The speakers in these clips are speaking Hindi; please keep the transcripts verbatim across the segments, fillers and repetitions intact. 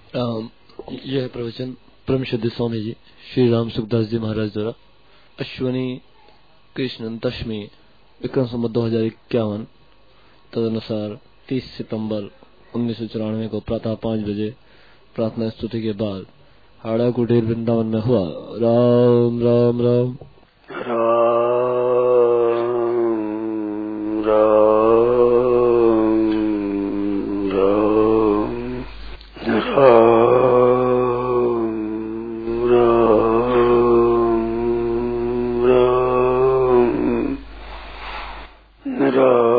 राम। यह प्रवचन परम श्रद्धेय स्वामी जी श्री राम सुखदास जी महाराज द्वारा अश्वनी कृष्ण दशमी विक्रम संवत दो हजार इक्यावन तदनुसार तीस सितंबर उन्नीस सौ चौरानवे को प्रातः पाँच बजे प्रार्थना स्तुति के बाद हाड़ा कुटीर वृंदावन में हुआ। राम राम राम राम राम राम राम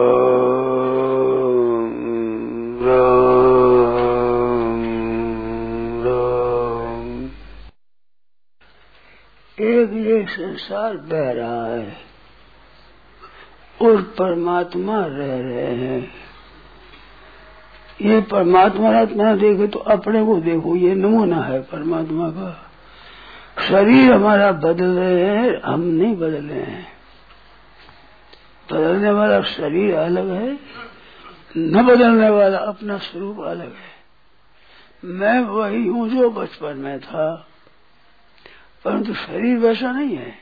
राम। एक ये संसार बह रहा है और परमात्मा रह रहे हैं। ये परमात्मा आत्मा देखे तो अपने को देखो, ये नमूना है परमात्मा का। शरीर हमारा बदल रहे हैं, हम नहीं बदल रहे हैं। बदलने वाला शरीर अलग है, न बदलने वाला अपना स्वरूप अलग है। मैं वही हूँ जो बचपन में था, परंतु शरीर वैसा नहीं है।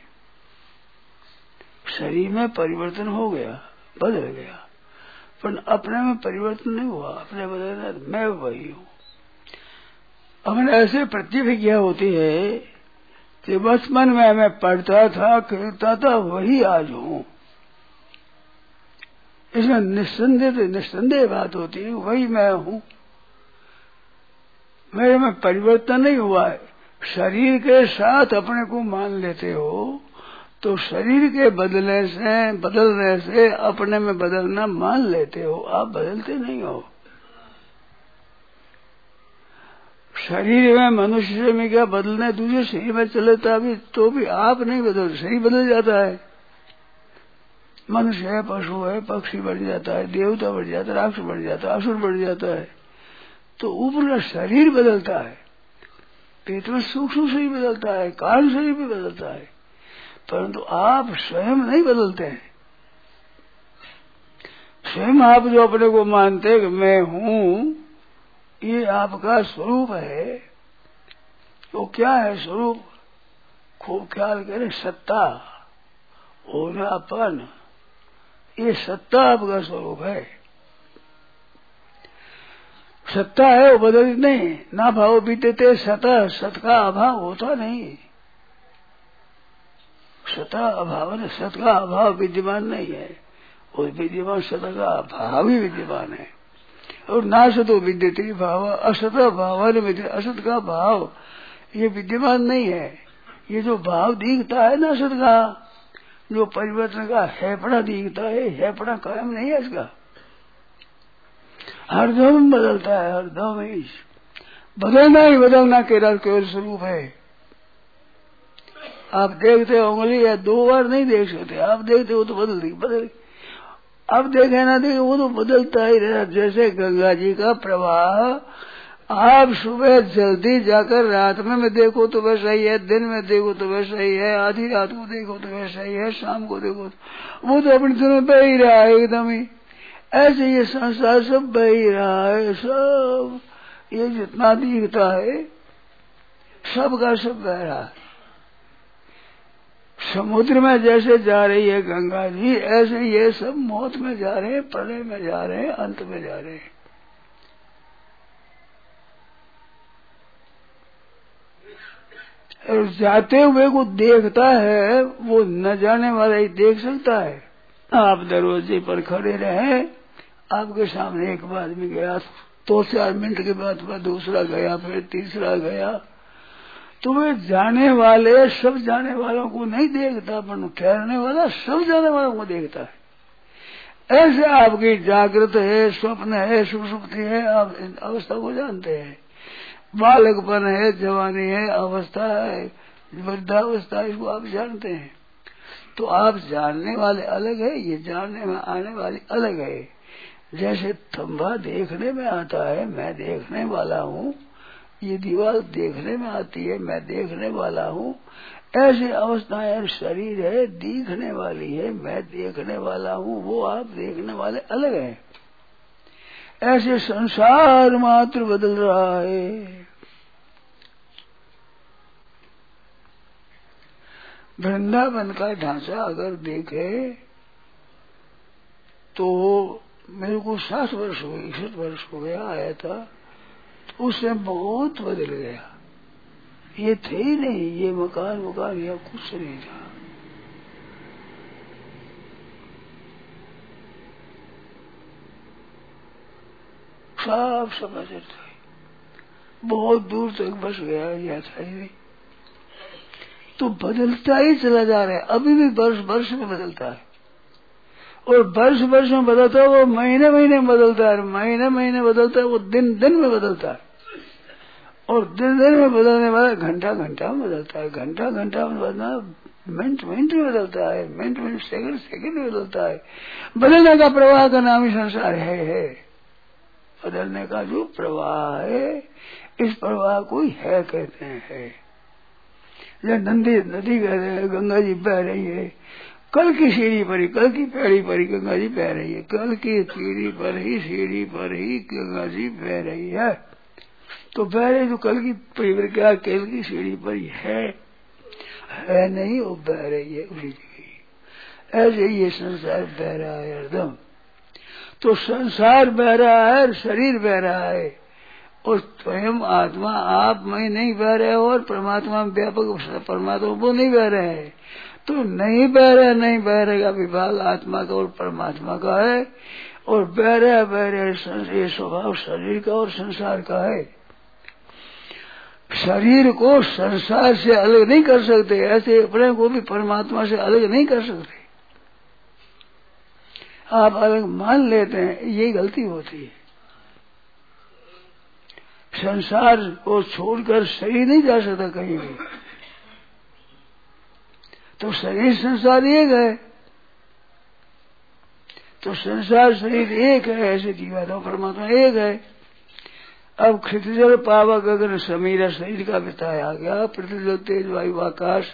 शरीर में परिवर्तन हो गया, बदल गया, पर अपने में परिवर्तन नहीं हुआ। अपने बदलना मैं वही हूँ। अपने ऐसे प्रतिभिज्ञा होती है कि बचपन में मैं पढ़ता था, खेलता था, वही आज हूँ। इसमें निस्संदेह निस्संदेह बात होती है, वही मैं हूँ। मेरे में परिवर्तन नहीं हुआ है। शरीर के साथ अपने को मान लेते हो तो शरीर के बदलने से बदलने से अपने में बदलना मान लेते हो, आप बदलते नहीं हो। शरीर में मनुष्य में क्या बदलने, दूसरे शरीर में चलेता भी तो भी आप नहीं बदल, शरीर बदल जाता है। मनुष्य है, पशु है, पक्षी बढ़ जाता है, देवता बढ़ जाता है, राक्षस बढ़ जाता है, असुर बढ़ जाता है। तो ऊपर का शरीर बदलता है, पेट में सूक्ष्म शरीर बदलता है, कारण शरीर भी बदलता है, परंतु आप स्वयं नहीं बदलते हैं। स्वयं आप जो अपने को मानते हैं कि मैं हूँ, ये आपका स्वरूप है। तो क्या है स्वरूप? खूब ख्याल करें, सत्ता, होनापन, ये सत्ता आपका स्वरूप है। सत्ता है वो बदल नहीं। ना भाव बीतते सता, सत का अभाव होता नहीं। सता अभाव है, सत का अभाव विद्यमान नहीं है। और विद्यमान सत का अभाव ही विद्यमान है। और ना सतो विद्यते भाव, असत भाव, असत का भाव ये विद्यमान नहीं है। ये जो भाव दिखता है ना सत का, जो परिवर्तन का हैपड़ा दिखता है, हैपड़ा कायम नहीं है इसका। हरदम बदलता है, हरदम ही बदलना ही बदलना केवल केवल स्वरूप है। आप देखते हो उंगली या दो बार नहीं देख सकते, आप देखते हो तो बदल दी बदल। अब देखे ना देखे वो तो बदलता ही रहा। जैसे गंगा जी का प्रवाह, आप सुबह जल्दी जाकर रात में में देखो तो वैसा ही है, दिन में देखो तो वैसा ही है, आधी रात को देखो तो वैसा ही है, शाम को देखो तो वो तो अपने दिनों बह ही रहा है एकदम ही। ऐसे ये संसार सब बह ही रहा है। सब ये जितना दिखता है सबका सब बह रहा है। समुद्र में जैसे जा रही है गंगा जी, ऐसे ये सब मौत में जा रहे हैं, प्रलय में जा रहे हैं, अंत में जा रहे हैं। और जाते हुए को देखता है, वो न जाने वाला ही देख सकता है। आप दरवाजे पर खड़े रहे, आपके सामने एक आदमी गया, दो चार मिनट के बाद वह दूसरा गया, फिर तीसरा गया, तो वे जाने वाले सब जाने वालों को नहीं देखता, पर ठहरने वाला सब जाने वालों को देखता है। ऐसे आपकी जागृत है, स्वप्न है, सुषुप्ति है, आप इन अवस्था को जानते हैं। बालकपन है, जवानी है, अवस्था है, वृद्धावस्था, इसको आप जानते हैं। तो आप जानने वाले अलग है, ये जानने में आने वाले अलग है। जैसे खंभा देखने में आता है, मैं देखने वाला हूँ, ये दीवार देखने में आती है, मैं देखने वाला हूँ। ऐसी अवस्थाएं शरीर है, दिखने वाली है, मैं देखने वाला हूँ, वो आप देखने वाले अलग है। ऐसे संसार मात्र बदल रहा है। वृंदावन का ढांचा अगर देखे तो मेरे को साठ वर्ष हो गए, इकसठ वर्ष हो गया आया था, तो उससे बहुत बदल गया। ये थे ही नहीं, ये मकान मकान या कुछ नहीं था। साफ समाचार था, बहुत दूर तक बस गया, या था ही नहीं। तो बदलता ही चला जा रहा है, अभी भी वर्ष वर्ष में बदलता है, और वर्ष वर्ष में बदलता है, वो महीने महीने में बदलता है, महीने महीने बदलता है, वो दिन दिन में बदलता है, और दिन दिन में बदलने वाला घंटा घंटा में बदलता है, घंटा घंटा में बदलना मिनट मिनट में बदलता है, मिनट मिनट सेकंड सेकंड में बदलता है। बदलने का प्रवाह का नाम ही संसार है, है। बदलने का जो प्रवाह है, इस प्रवाह को ही है कहते हैं। जब नदी नदी कहते हैं, गंगा जी बह रही है, कल की सीढ़ी पर ही, कल की पैड़ी पर ही गंगा जी बह रही है, कल की सीढ़ी पर ही सीढ़ी पर ही गंगा जी बह रही है। तो बह रही तो कल की पैड़ी क्या, कल की सीढ़ी पर ही है, है नहीं, वो बह रही है उसी जगह। ऐसे ही ये संसार बह रहा है हरदम। तो संसार बह रहा है, शरीर बह रहा है, और स्वयं आत्मा आप में नहीं बह रहे हो, और परमात्मा में व्यापक परमात्मा वो नहीं बह रहे हैं। तो नहीं बह रहे, नहीं बह रहे का विभाग आत्मा का और परमात्मा का है, और बह रहे बह रहे ये स्वभाव शरीर का और संसार का है। शरीर को संसार से अलग नहीं कर सकते, ऐसे अपने को भी परमात्मा से अलग नहीं कर सकते। आप अलग मान लेते हैं, ये गलती होती है। संसार को छोड़कर शरीर नहीं जा सकता कहीं भी, तो शरीर संसार एक है, तो संसार शरीर एक है, ऐसे जीवात्मा परमात्मा एक है। अब क्षितिजल पावक गगन समीरा शरीर का बताया आ गया, पृथ्वी जल तेज वायु आकाश,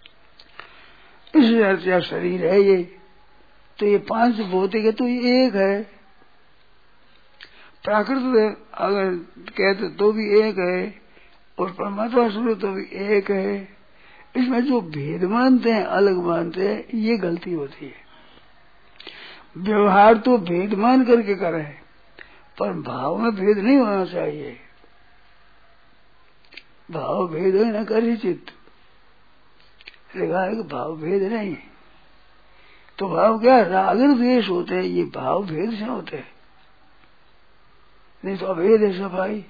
इस चर्चा शरीर है ये। तो ये पांच भौतिक है, तो ये एक है। प्राकृत में अगर कहते तो भी एक है, और परमात्मा स्वरूप तो भी एक है। इसमें जो भेद मानते हैं, अलग मानते हैं, ये गलती होती है। व्यवहार तो भेद मान करके कर रहे हैं, पर भाव में भेद नहीं होना चाहिए। भाव भेद हो न कर चित्त, लिखा है कि भाव भेद नहीं। तो भाव क्या, राग द्वेष होते हैं, ये भाव भेद से होते हैं, नहीं तो अभेद है सफाई।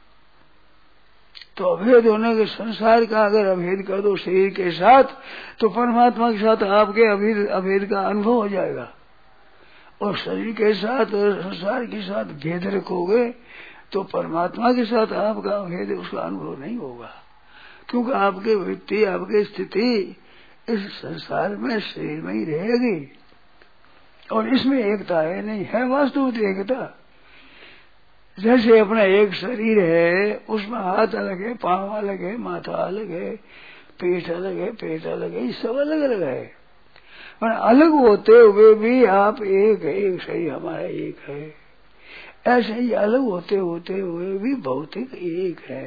तो अभेद होने के संसार का अगर अभेद कर दो शरीर के साथ, तो परमात्मा के साथ आपके अभेद अभेद का अनुभव हो जाएगा। और शरीर के साथ और संसार के साथ भेद रखोगे तो परमात्मा के साथ आपका अभेद उसका अनुभव नहीं होगा, क्योंकि आपकी वृत्ति आपकी स्थिति इस संसार में शरीर में ही रहेगी, और इसमें एकता है नहीं, है वास्तविक एकता। जैसे अपना एक शरीर है, उसमें हाथ अलग है, पांव अलग है, माथा अलग है, पेट अलग है, पेट अलग है, ये सब अलग अलग है। पर अलग होते हुए भी आप एक है, एक शरीर हमारा एक है। ऐसे ही अलग होते होते हुए भी भौतिक एक है।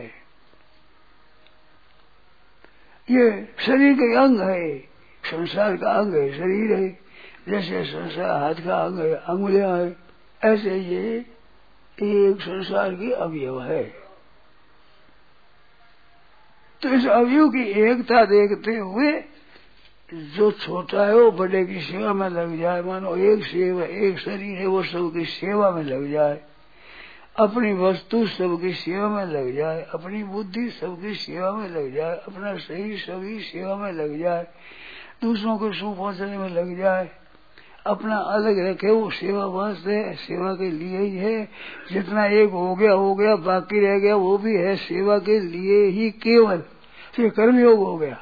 ये शरीर के अंग है, संसार का अंग है, शरीर है। जैसे संसार हाथ का अंग है, अंगुलियां है, ऐसे ये एक संसार की अवयव है। तो इस अवयव की एकता देखते हुए जो छोटा है वो बड़े की सेवा में लग जाए। मानो एक सेवा एक शरीर है, वो सबकी सेवा में लग जाए, अपनी वस्तु सबकी सेवा में लग जाए, अपनी बुद्धि सबकी सेवा में लग जाए, अपना शरीर सभी सेवा में लग जाए, दूसरों को सुख पहुंचाने में लग जाए। अपना अलग रखे, वो सेवा वास्ते सेवा के लिए ही है। जितना एक हो गया हो गया, बाकी रह गया वो भी है सेवा के लिए ही केवल, ये कर्मयोग हो गया।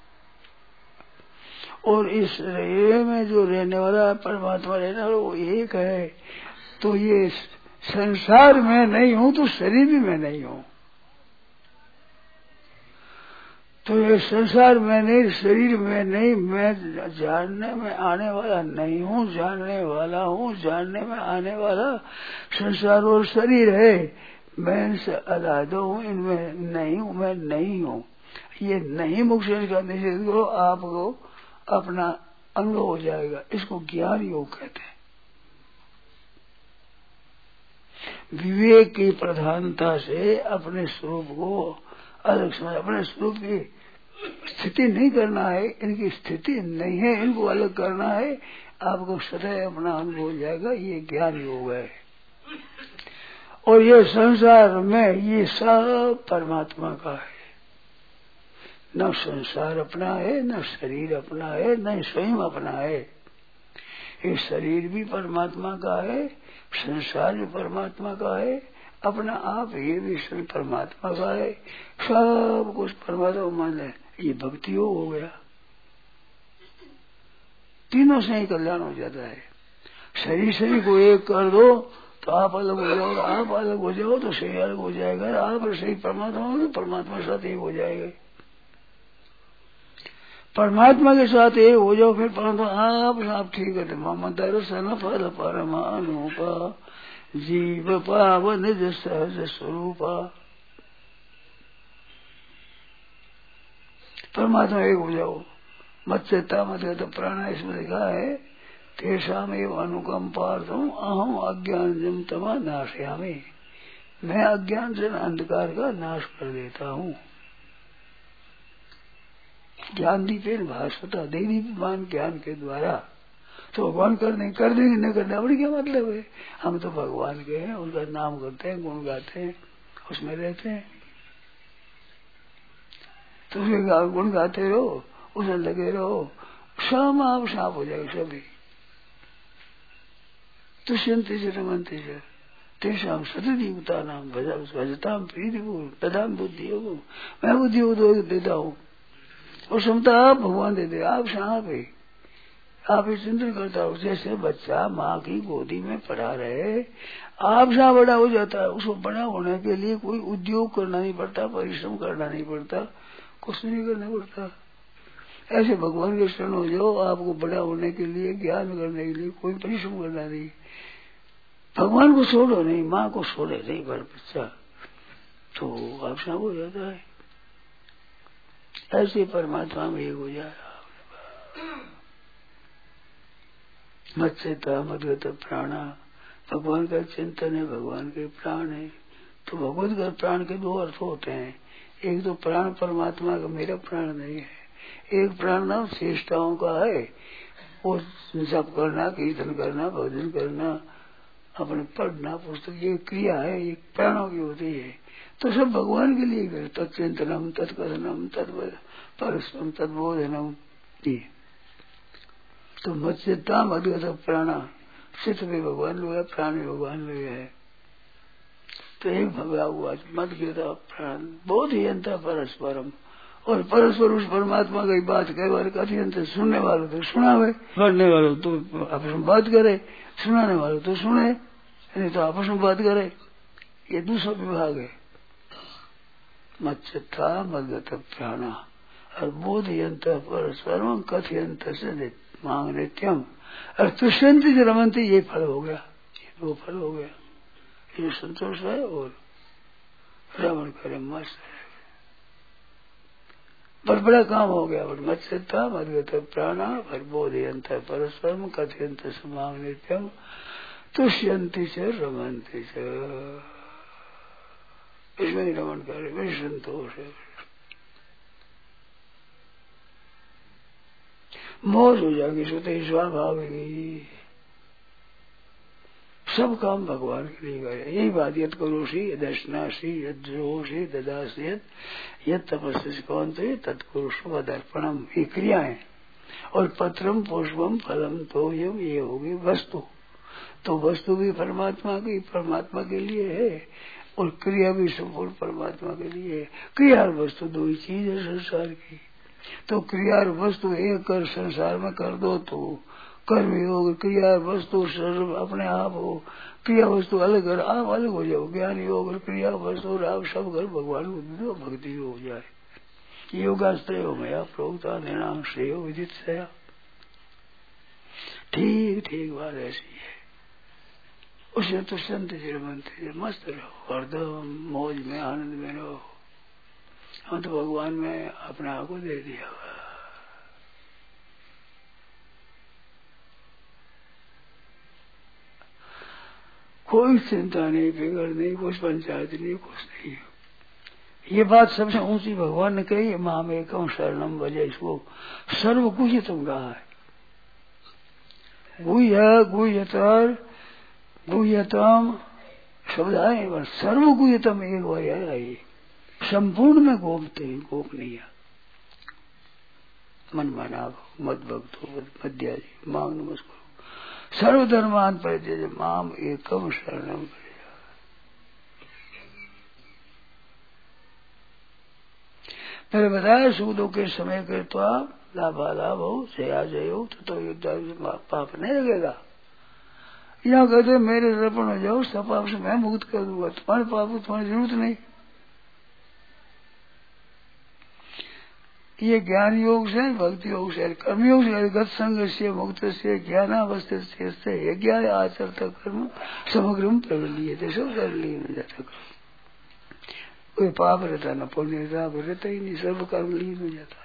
और इस शरीर में जो रहने वाला परमात्मा रहने वाला वो एक है। तो ये संसार में नहीं हूं तो शरीर भी मैं नहीं हूं। तो ये संसार में नहीं, शरीर में नहीं, मैं जानने में आने वाला नहीं हूँ, जानने वाला हूँ, जानने में आने वाला संसार और शरीर है। मैं इनसे अलग हूँ, इनमें नहीं हूँ, मैं नहीं हूँ। ये नहीं मुख से इसका निषेध करो, आपको अपना अनुभव हो जाएगा। इसको ज्ञान योग कहते हैं। विवेक की प्रधानता से अपने स्वरूप को अलग समझ, अपने स्वरूप की स्थिति नहीं करना है, इनकी स्थिति नहीं है, इनको अलग करना है, आपको सदैव अपना अनुभव हो जाएगा। ये ज्ञान योग है। और ये संसार में ये सब परमात्मा का है। न संसार अपना है, न शरीर अपना है, न स्वयं अपना है। ये शरीर भी परमात्मा का है, संसार भी परमात्मा का है, अपना आप ये भी स्वयं परमात्मा का है। सब कुछ परमात्मा मान है। ये भक्ति योग हो गया। तीनों से ही कल्याण हो जाता है। शरीर शरीर को एक कर दो तो आप अलग हो जाओ, आप अलग हो जाओ तो शरीर अलग हो जाएगा, आप और शरीर परमात्मा हो तो परमात्मा के साथ एक हो जाएगा। परमात्मा के साथ एक हो जाओ फिर परमात्मा आप आप ठीक है। मम दर्शन फल परमानुपा जीव पावन निज सहज स्वरूपा। परमात्मा एक हो जाओ। मत्स्यता मत तो प्राण इसमें लिखा है तेषाम एव अनुकंपार्थम अहम अज्ञान जम तमा नाशयामि। मैं अज्ञान से अंधकार का नाश कर देता हूँ। ज्ञान दीपेन भास्वता, दे दीपमान ज्ञान के द्वारा। तो भगवान कर नहीं कर देंगे, न करने बड़ी क्या मतलब है। हम तो भगवान के हैं, उनका नाम करते हैं, गुण गाते हैं, उसमें रहते हैं। तो उसके गुण गाते रहो, उसे लगे रहो, शाम आप साफ हो जाएगा सभी। तुष्यंति से रमनते से तेषाम सतदीवता नाम भजताम प्रीतिपूर्ण ददाम बुद्धि हो। मैं बुद्धि हो देता हूँ और क्षमता आप भगवान देते। आप साफ है, आप ही चिंतन करता हो। जैसे बच्चा माँ की गोदी में पढ़ा रहे, आप सा बड़ा हो जाता है। उसको बड़ा होने के लिए कोई उद्योग करना नहीं पड़ता, परिश्रम करना नहीं पड़ता, कुछ नहीं करना पड़ता। ऐसे भगवान के शरण हो जाओ, आपको बड़ा होने के लिए, ज्ञान करने के लिए कोई परिश्रम करना नहीं। भगवान को छोड़ो नहीं, माँ को छोड़े नहीं पर बच्चा, तो आप सब हो जाता है। ऐसे परमात्मा में एक हो जाएगा। मत्स्यता मदगत प्राणा, भगवान का चिंतन है, भगवान के प्राण है। तो भगवत का प्राण के दो अर्थ होते हैं। एक तो प्राण परमात्मा का, मेरा प्राण नहीं है। एक प्राण नाम श्रेष्ठाओं का है, वो जप करना, कीर्तन करना, भजन करना, अपने पढ़ना पुस्तक, ये क्रिया है, ये प्राणों की होती है। तो सब भगवान के लिए कर, तत्चिंतनम तत्कथनम तत्परस्परम तत्बोधनम। तो मत्स्यता मदगत प्राणा, चित्त में भगवान लोग है, प्राण में भगवान लोग है। तो एक भगवा हुआ मदगत प्राण बहुत ही अंतर परस्परम। और परस्पर उस परमात्मा की बात कई बार कथियंत सुनने वालों तो सुनावे, पढ़ने वालों तो आपस में बात करे, सुनाने वालों तो सुने, नहीं तो आपस में बात करे। ये दूसरा विभाग है। मत्स्यता मदगत प्राणा और बोधयंत परस्परम कथियंत से मांग नित्यम और तुष्यंति से रमनती। ये फल हो गया, ये दो फल हो गया। ये संतोष है और रमन करे मस्त है, पर बड़ा काम हो गया। और मत्स्यता मदगत प्राणा और बोधयंत परस्परम कथियंत से मांग नित्यम तुष्यंति से रमनती से। इसमें ही रमन करे, वही संतोष है। मौज हो जाएगी, सोते स्वाभाविक सब काम भगवान के लिए करे। यही बात यद करोषि यदश्नासी यद्रोषि ददासी यद तपस्या कौन तो तत्कुरुषु वदर्पणम, ये क्रिया है। और पत्रम पुष्पम फलम तो यम, ये होगी वस्तु। तो वस्तु भी परमात्मा की, परमात्मा के लिए है, और क्रिया भी संपूर्ण परमात्मा के लिए है। क्रिया और वस्तु दो ही चीज है संसार की। तो क्रिया और वस्तु एक कर संसार में कर दो तो कर्म योग, क्रिया वस्तु सर्व अपने आप हो, क्रिया वस्तु अलग कर, आप अलग हो जाओ। ज्ञान योग और क्रिया वस्तु और आप सब कर भगवान को दो, भक्ति हो जाए। योगास्त्रय हो गया प्रोक्ता निर्णाम श्रेय विदित से। ठीक ठीक बात ऐसी है। उसे तो संत चिरमंत्री मस्त रहो, हरदम मौज में आनंद में रहो। हम तो भगवान में अपने आप को दे दिया हुआ। कोई चिंता नहीं, फिक्र नहीं, कुछ पंचायत नहीं, कुछ नहीं। ये बात सबसे ऊंची भगवान ने कही, माम एकम शरणम भजे, इसको सर्व गुह्यतम कहा है। गुह्य गुह्यतर गुह्यतम शब्द आए, सर्व गुह्यतम एक बार आई, संपूर्ण में गोपते हैं, गोपनीय मन माना मत भक्तो मध्याजी मांग नमस्कार सर्वधर्मान परित्यज्य माम एकम शरणम। मैंने बताया सुख दुख के समय के तो आप लाभालाभ हो जया जय हो तो युद्ध पाप नहीं लगेगा। यहाँ कहते मेरे अर्पण हो जाओ, सब पाप से मैं मुक्त कर दूंगा, तुम्हारे पाप को तुम्हारी जरूरत नहीं। ये ज्ञान योग से, भक्ति योग से, कर्म योग से, गत संग से मुक्त से ज्ञानावस्थित से यज्ञ आचरता कर्म समग्र प्रवलिए देशो कर ली में जाता कर्म। कोई पाप रहता न पुण्य रहता, रहता ही नहीं, सर्व कर्म लीन हो जाता है।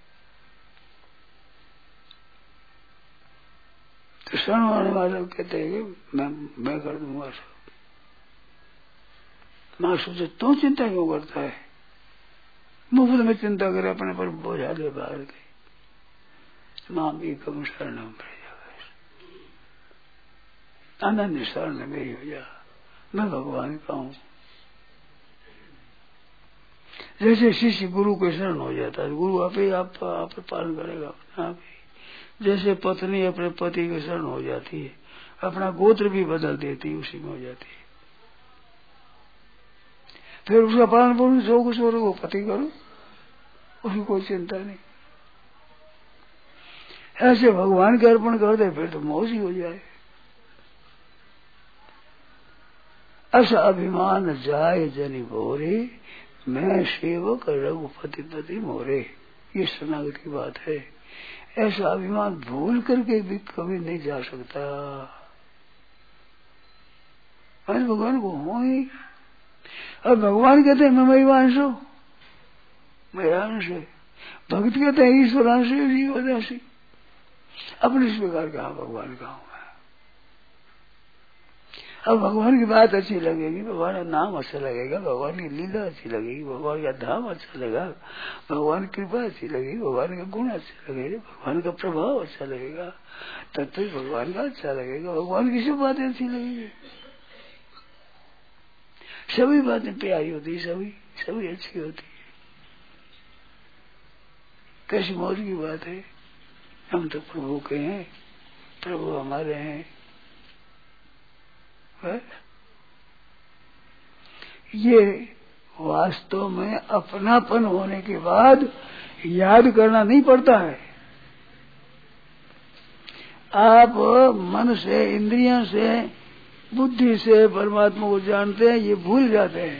तो शरण होने वाले कहते हैं कि मैं मैं कर दूंगा सब। मां सोचे तो चिंता क्यों करता है, मुफ्त में चिंता करे, अपने पर बोझा ले बाहर गई। मां भी कम शरणम अनन्य शरण मेरी हो जा, मैं भगवान का हूँ। जैसे शिष्य गुरु के शरण हो जाता है, गुरु आप ही आप आप पालन करेगा अपने आप ही। जैसे पत्नी अपने पति के शरण हो जाती है, अपना गोत्र भी बदल देती है, उसी में हो जाती है। फिर उसका पालन पोषण जो कुछ हो वो पति करो, उसकी कोई चिंता नहीं। ऐसे भगवान के अर्पण कर दे फिर तो मौज ही हो जाए। ऐसा अभिमान जाए जनि भोरे, मैं सेवक रघुपति पति मोरे, ये शरणागत की बात है। ऐसा अभिमान भूल करके भी कभी नहीं जा सकता। मैं भगवान को हूं ही। अब भगवान कहते हैं मैं महिमांश हूं, मेरा अंश है। भक्त कहते हैं ईश्वरांश जीवदासी। अपने इस प्रकार कहा भगवान का हूं। अब भगवान की बात अच्छी लगेगी, भगवान का नाम अच्छा लगेगा, भगवान की लीला अच्छी लगेगी, भगवान का धाम अच्छा लगेगा, भगवान की कृपा अच्छी लगेगी, भगवान का गुण अच्छा लगेगा, भगवान का प्रभाव अच्छा लगेगा, तब तो भगवान का अच्छा लगेगा। भगवान की सब बातें अच्छी लगेगी, सभी बातें प्यारी होती, सभी सभी अच्छी होती है। कैसी मौज की बात है, हम तो प्रभु के हैं, प्रभु हमारे हैं। है? ये वास्तव में अपनापन होने के बाद याद करना नहीं पड़ता है। आप मन से, इंद्रियों से, बुद्धि से परमात्मा को जानते हैं, ये भूल जाते हैं।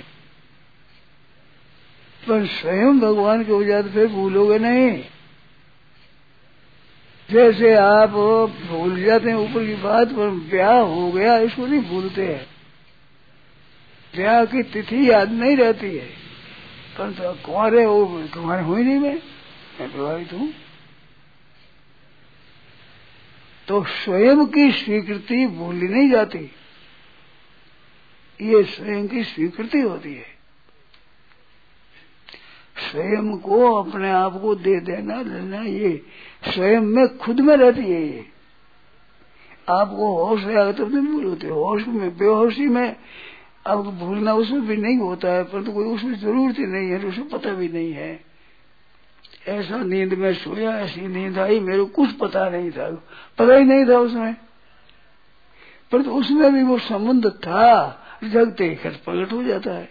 पर स्वयं भगवान के हो जाते फिर भूलोगे नहीं। जैसे आप भूल जाते हैं ऊपर की बात, पर ब्याह हो गया इसको नहीं भूलते हैं। ब्याह की तिथि याद नहीं रहती है, परंतु तो कुंवारे हो, कुंवारे हुई नहीं, मैं मैं विवाहित हूँ। तो स्वयं की स्वीकृति भूली नहीं जाती, ये स्वयं की स्वीकृति होती है। स्वयं को, अपने आप को दे देना लेना, ये स्वयं में खुद में रहती है। ये आपको होश है तब नहीं भूल होती, होश में बेहोशी में आपको भूलना उसमें भी नहीं होता है, परंतु कोई उसमें जरूरत ही नहीं है, उसे पता भी नहीं है। ऐसा नींद में सोया, ऐसी नींद आई, मेरे को कुछ पता नहीं था, पता ही नहीं था उसमें, परंतु उसमें भी वो संबंध था, जगते ही प्रकट हो जाता है।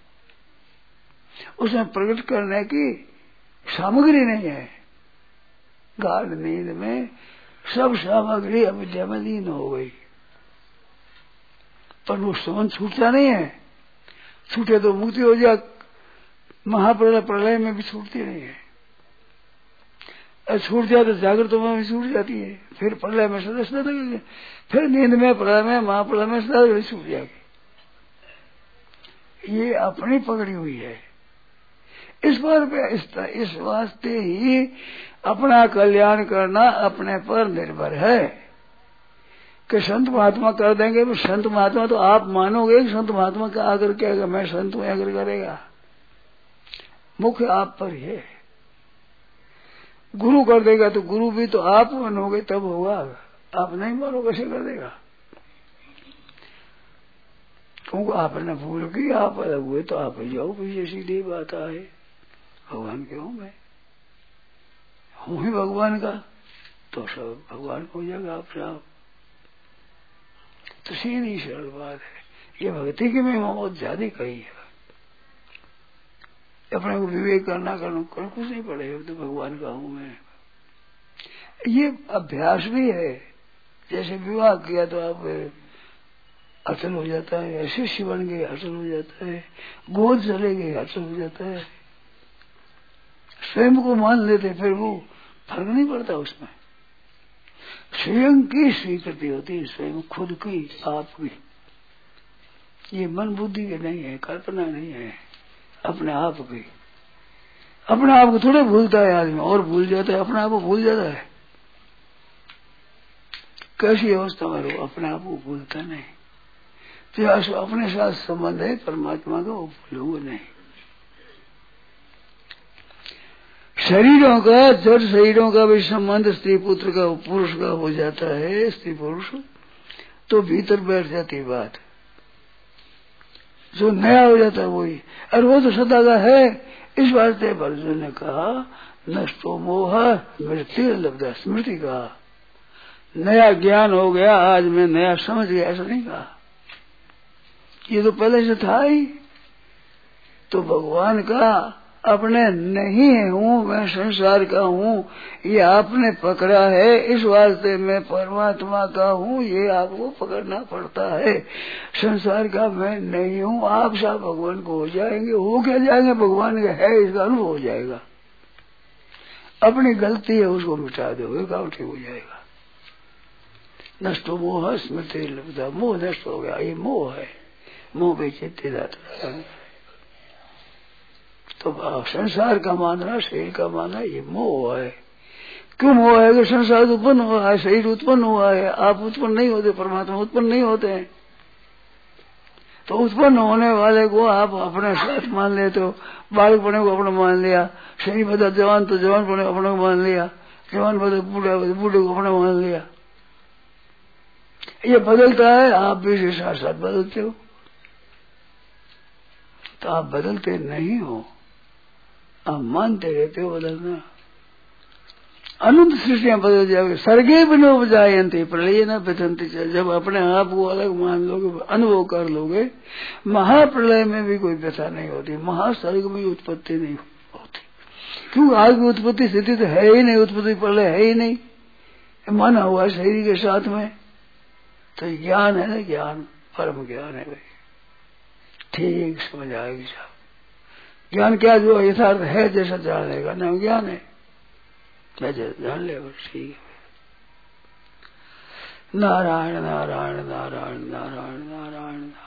उसमें प्रकट करने की सामग्री नहीं है। गाढ़ नींद में सब सामग्री अविद्या में लीन हो गई, पर वो संबंध छूटता नहीं है। छूटे तो मुक्ति हो जाए, महाप्रलय प्रलय में भी छूटती नहीं है। छूट जाए तो जागृत में भी छूट जाती है, फिर प्रलय में सदा सदा लगेगी, फिर नींद में, प्रलय में, महाप्रलय में सदा छूट जाएगी। ये अपनी पकड़ी हुई है। इस पर इस, इस वास्ते ही अपना कल्याण करना अपने पर निर्भर है कि संत महात्मा कर देंगे। तो संत महात्मा तो आप मानोगे कि संत महात्मा का आकर कहेगा मैं संत हूं आकर करेगा, मुख्य आप पर ही है। गुरु कर देगा तो गुरु भी तो आप मानोगे तब होगा, आप नहीं मानो कैसे कर देगा? क्योंकि आपने भूल की, आप अलग हुए तो आप ही जाओ पीछे, सीधी बात है। भगवान के हूं मैं, हूं ही भगवान का, तो सब भगवान हो जाएगा आप सब। तो सीधी सरल बात है। ये भक्ति की मैं बहुत ज्यादा कही है। अपने को विवेक करना करना कर कुछ नहीं पड़ेगा, तो भगवान का हूं मैं। ये अभ्यास भी है। जैसे विवाह किया तो आप अचल हो जाता है, शिष्य बन गए अचल हो जाता है, गोद चले गए अचल हो जाता है। स्वयं को मान लेते फिर वो फर्क नहीं पड़ता उसमें। स्वयं की स्वीकृति होती है, स्वयं खुद की, आपकी। ये मन बुद्धि की नहीं है, कल्पना नहीं है, अपने आप की। अपने आप को थोड़े भूलता है आदमी, और भूल जाता है, अपने आप को भूल जाता है। कैसी अवस्था में रो, अपने आप को भूलता नहीं। तो अपने साथ संबंध है परमात्मा का, वो भूलोगे नहीं। शरीरों का, जड़ शरीरों का भी संबंध स्त्री पुत्र का, पुरुष का हो जाता है, स्त्री पुरुष, तो भीतर बैठ जाती बात। जो नया हो जाता है वही, और वो तो सदा का है। इस वास्ते अर्जुन ने कहा नष्टो मोह मृत्यु लब्धा, स्मृति कहा नया ज्ञान हो गया, आज मैं नया समझ गया, ऐसा नहीं कहा। ये तो पहले से था ही। तो भगवान का अपने नहीं हूँ, मैं संसार का हूँ, ये आपने पकड़ा है। इस वास्ते मैं परमात्मा का हूँ, ये आपको पकड़ना पड़ता है। संसार का मैं नहीं हूँ, आप सब भगवान को हो जाएंगे। हो क्या जाएंगे? भगवान का है इसका अनुभव हो जाएगा। अपनी गलती है उसको मिटा दोगे, काम ठीक हो जाएगा। नष्ट मोह स्मृति लब्धा, मोह नष्ट हो गया, ये मोह है। मोह बेचित दाता। तो संसार का मानना, शरीर का मानना, ये मोह है। क्यों मोह है? कि संसार उत्पन्न हुआ है, शरीर उत्पन्न हुआ है। आप उत्पन्न नहीं होते, परमात्मा उत्पन्न नहीं होते हैं। तो उत्पन्न होने वाले को आप अपने साथ मान लेते हो। बालक पने को अपना मान लिया, शरीर बदल जवान तो जवान पने अपने को मान लिया, जवान बदल बूढ़ा बूढ़े को अपना मान लिया। ये बदलता है, आप भी इसे साथ साथ बदलते हो। तो आप बदलते नहीं हो, आप मानते रहते हो बदलना। अनंत सृष्टियां बदल जाओगे। सर्गे भी न जायंती प्रलय न बचंती। जब अपने आप को अलग मान लोगे, अनुभव कर लोगे, महाप्रलय में भी कोई व्यथा नहीं होती, महासर्ग में उत्पत्ति नहीं होती। क्यों? आज की उत्पत्ति स्थिति तो है ही नहीं, उत्पत्ति प्रलय है ही नहीं, माना हुआ शरीर के साथ में। तो ज्ञान है ना, ज्ञान परम ज्ञान है भाई, ठीक समझ आएगी साहब। ज्ञान क्या? जो यथार्थ है जैसा जान लेगा ना, ज्ञान है। मैं जैसा जान ले बस ठीक है। नारायण नारायण नारायण नारायण नारायण नारायण।